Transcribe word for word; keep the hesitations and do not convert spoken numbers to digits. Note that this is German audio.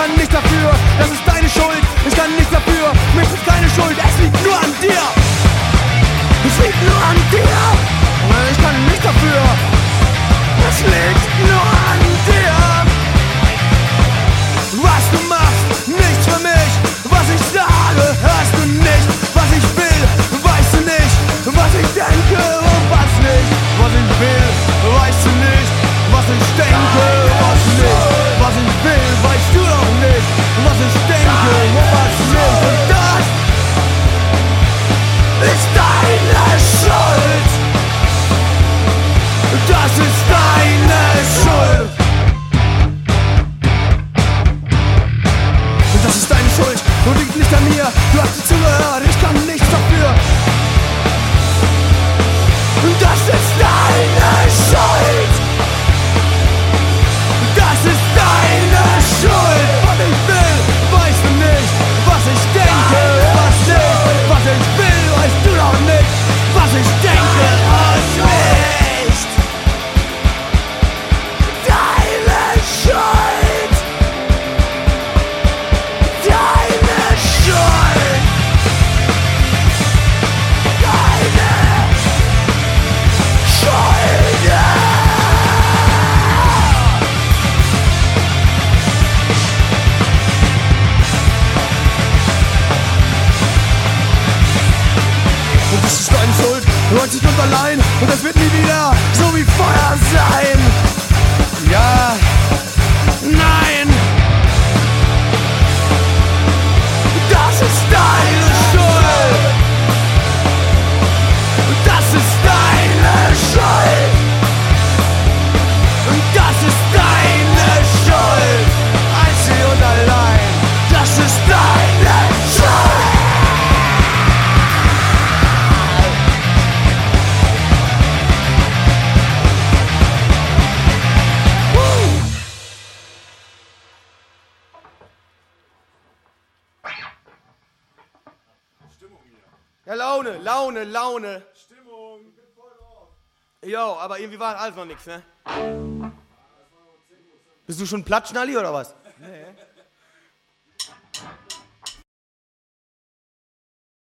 kann nichts dafür, das ist deine Schuld. Ich kann nichts dafür, mir ist keine Schuld. Es liegt nur an dir. Es liegt nur an dir. Ich kann nichts dafür. Es liegt nur an dir. Was du machst, nichts für mich. Was ich sage, hörst du nicht. Was ich will, weißt du nicht. Was ich denke und was nicht. Was ich will, weißt du nicht. Was ich denke, was nicht. Was ich will, weißt du doch nicht. Was ich denke und was nicht. Und das ist deine Schuld. Das ist deine Schuld. Das ist deine Schuld und liegt nicht an mir. Du hast zugehört, ich kann nichts dafür. Das ist deine Schuld. Das ist deine Schuld. Was ich will, weißt du nicht. Was ich denke, was nicht. Was ich will, weißt du doch nicht. Was ich denke, was nicht. Deine Schuld. Deine Schuld. Deine Schuld. Und das ist deine Schuld, einzig und allein. Und das wird nie wieder so wie vorher sein. Ja, nein. Das ist deine Schuld. Das ist deine Schuld. Das ist deine Schuld. Einzig und allein. Das ist deine Schuld. Ja, Laune, Laune, Laune. Stimmung, bin voll drauf. Jo, aber irgendwie war alles noch nix, ne? Bist du schon platt, Schnalli, oder was? Nee.